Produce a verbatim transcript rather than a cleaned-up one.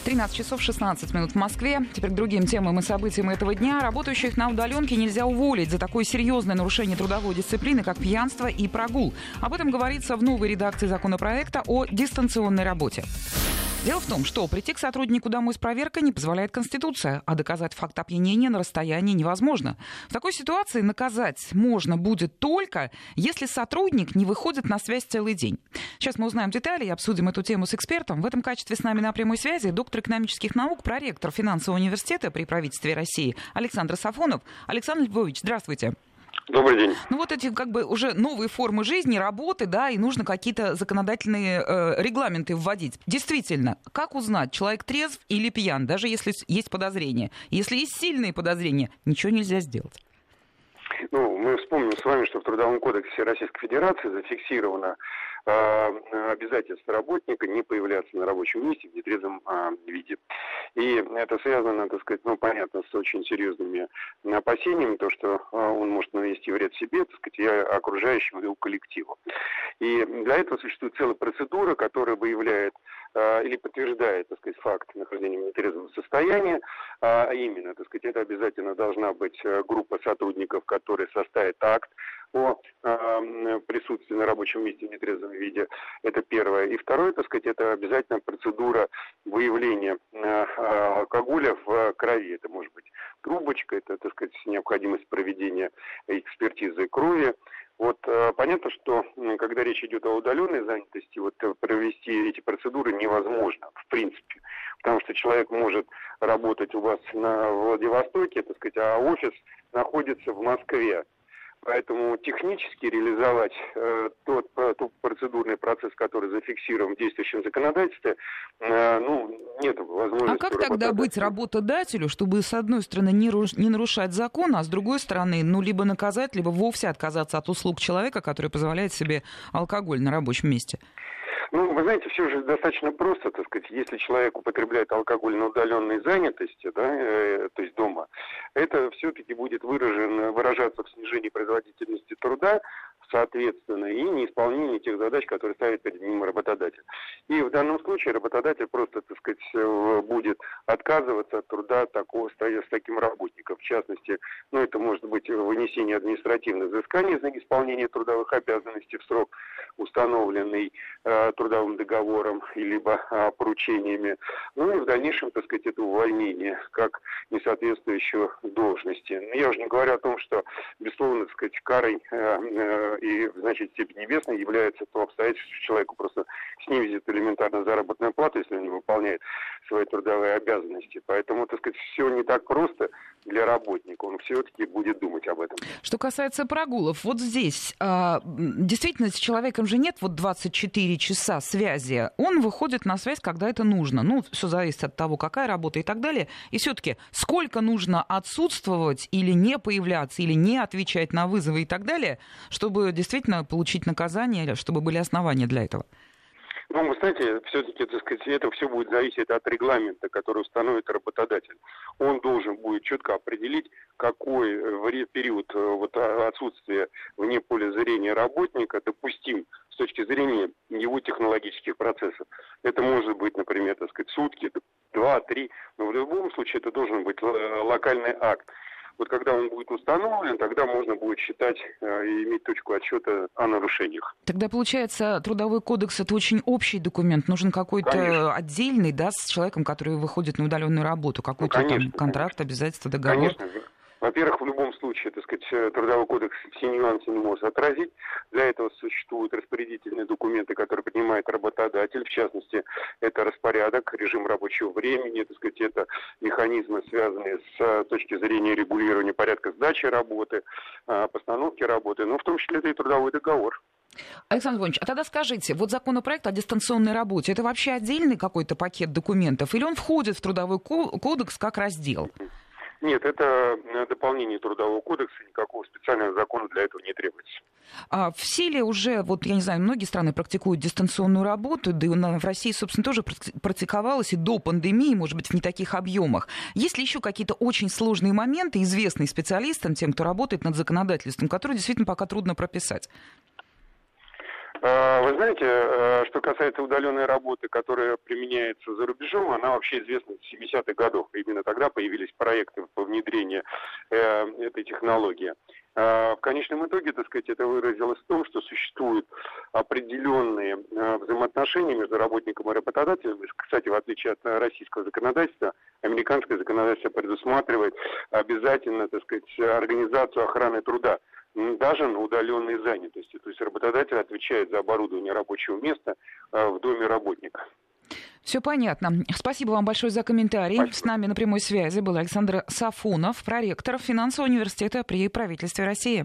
тринадцать часов шестнадцать минут в Москве. Теперь к другим темам и событиям этого дня. Работающих на удаленке нельзя уволить за такое серьезное нарушение трудовой дисциплины, как пьянство и прогул. Об этом говорится в новой редакции законопроекта о дистанционной работе. Дело в том, что прийти к сотруднику домой с проверкой не позволяет Конституция, а доказать факт опьянения на расстоянии невозможно. В такой ситуации наказать можно будет только, если сотрудник не выходит на связь целый день. Сейчас мы узнаем детали и обсудим эту тему с экспертом. В этом качестве с нами на прямой связи доктор экономических наук, проректор финансового университета при правительстве России Александр Сафонов. Александр Львович, здравствуйте. Добрый день. Ну вот эти как бы уже новые формы жизни, работы, да, и нужно какие-то законодательные э, регламенты вводить. Действительно, как узнать, человек трезв или пьян, даже если есть подозрения? Если есть сильные подозрения, ничего нельзя сделать. Ну, мы вспомним с вами, что в Трудовом кодексе Российской Федерации зафиксировано э, обязательство работника не появляться на рабочем месте в нетрезвом э, виде. И это связано, так сказать, ну, понятно, с очень серьезными опасениями, то, что э, он может нанести вред себе, так сказать, и окружающему его коллективу. И для этого существует целая процедура, которая выявляет э, или подтверждает, так сказать, факт нахождения в нетрезвом состоянии, а именно, так сказать, это обязательно должна быть группа сотрудников, которые составят акт о э, присутствии на рабочем месте в нетрезвом виде. Это первое. И второе, так сказать, это обязательно процедура выявления э, алкоголя в крови. Это может быть трубочка, это, так сказать, необходимость проведения экспертизы крови. Вот э, понятно, что э, когда речь идет о удаленной занятости, вот э, провести эти процедуры невозможно, в принципе. Потому что человек может работать у вас на Владивостоке, так сказать, а офис находится в Москве. Поэтому технически реализовать э, тот, тот процедурный процесс, который зафиксирован в действующем законодательстве, э, ну, нет возможности. А как тогда быть работодателю, чтобы, с одной стороны, не, руш... не нарушать закон, а с другой стороны, ну, либо наказать, либо вовсе отказаться от услуг человека, который позволяет себе алкоголь на рабочем месте? Ну, вы знаете, все же достаточно просто, так сказать, если человек употребляет алкоголь на удаленной занятости, да, э, то есть дома, это все-таки будет выражено, выражаться в снижении производительности труда, соответственно, и неисполнении тех задач, которые ставит перед ним работодатель. И в данном случае работодатель просто, так сказать, будет отказываться от труда такого, с таким работником. В частности, ну, это может быть вынесение административных взысканий за неисполнение трудовых обязанностей в срок, установленный э, трудовым договором, либо э, поручениями. Ну и в дальнейшем, так сказать, это увольнение как несоответствующего должности. Я уже не говорю о том, что, безусловно, так сказать, карой э, э, и в значительной степени небесной является то обстоятельство, что человеку просто снизит элементарно заработную плату, если он не выполняет свои трудовые обязанности. Поэтому, так сказать, все не так просто для работника. Он все-таки будет думать об этом. Что касается прогулов, вот здесь э, действительно с человеком же нет вот двадцать четыре часа связи. Он выходит на связь, когда это нужно. Ну, все зависит от того, какая работа и так далее. И все-таки сколько нужно отсутствовать или не появляться, или не отвечать на вызовы и так далее, чтобы действительно получить наказание, чтобы были основания для этого? Ну, вы знаете, все-таки, так сказать, это все будет зависеть от регламента, который установит работодатель. Он должен будет четко определить, какой период вот, отсутствия вне поля зрения работника допустим с точки зрения его технологических процессов. Это может быть, например, так сказать, сутки, два, три, но в любом случае это должен быть локальный акт. Вот когда он будет установлен, тогда можно будет считать э, и иметь точку отсчета о нарушениях. Тогда, получается, Трудовой кодекс — это очень общий документ. Нужен какой-то Конечно. отдельный, да, с человеком, который выходит на удаленную работу, какой-то ну, конечно, там контракт, конечно. обязательство, договор. Конечно. Во-первых, в любом случае, так сказать, Трудовой кодекс все нюансы не может отразить. Для этого существуют распорядительные документы, которые принимает работодатель. В частности, это распорядок, режим рабочего времени, так сказать, это механизмы, связанные с точки зрения регулирования порядка сдачи работы, постановки работы, но в том числе это и трудовой договор. Александр Иванович, а тогда скажите, вот законопроект о дистанционной работе, это вообще отдельный какой-то пакет документов, или он входит в Трудовой кодекс как раздел? Нет, это дополнение Трудового кодекса, никакого специального закона для этого не требуется. А в силе уже, вот я не знаю, многие страны практикуют дистанционную работу, да и в России, собственно, тоже практиковалось и до пандемии, может быть, в не таких объемах. Есть ли еще какие-то очень сложные моменты, известные специалистам, тем, кто работает над законодательством, которые действительно пока трудно прописать? Вы знаете, что касается удаленной работы, которая применяется за рубежом, она вообще известна с семидесятых годов. Именно тогда появились проекты по внедрению этой технологии. В конечном итоге, так сказать, это выразилось в том, что существуют определенные взаимоотношения между работником и работодателем. Кстати, в отличие от российского законодательства, американское законодательство предусматривает обязательно, так сказать, организацию охраны труда, даже на удаленной занятости. То есть работодатель отвечает за оборудование рабочего места в доме работника. Все понятно. Спасибо вам большое за комментарий. Спасибо. С нами на прямой связи был Александр Сафонов, проректор финансового университета при правительстве России.